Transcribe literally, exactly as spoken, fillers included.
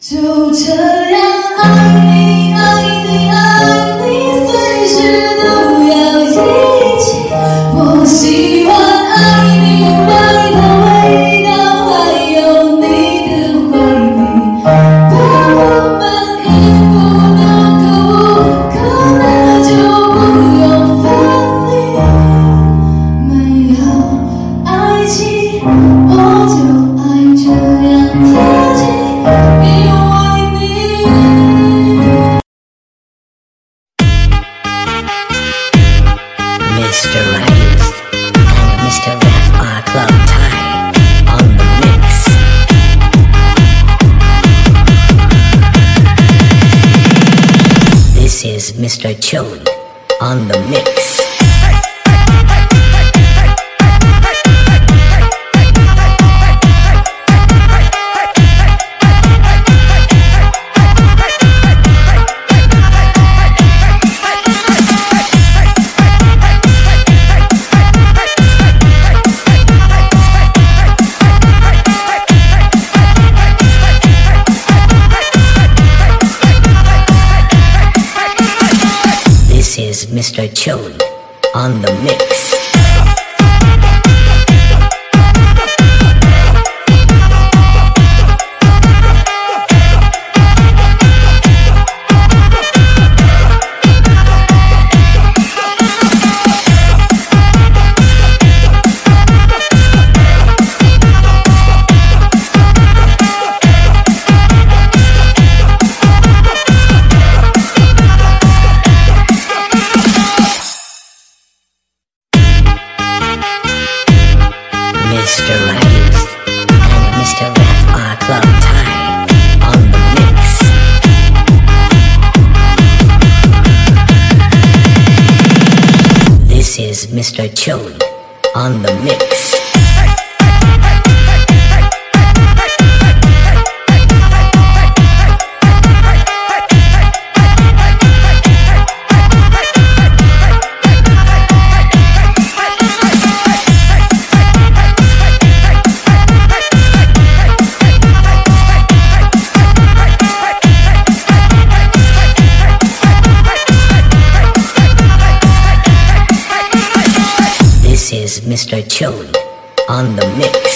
就这样爱你爱你爱你，随时都要一起。我喜欢爱你外套味道，还有你的怀里，把我们衣服都购物，可那就不用分离。没有爱情，我就爱这样贴近。 Mister Rayus and Mister F R Club Thai on the mix. This is Mister Chode on the mix. This is Mister Chode on the mix. Mister Rayus and Mister F R Club Thai on the mix. This is Mister Chode on the mix. This is Mister Chode on the mix.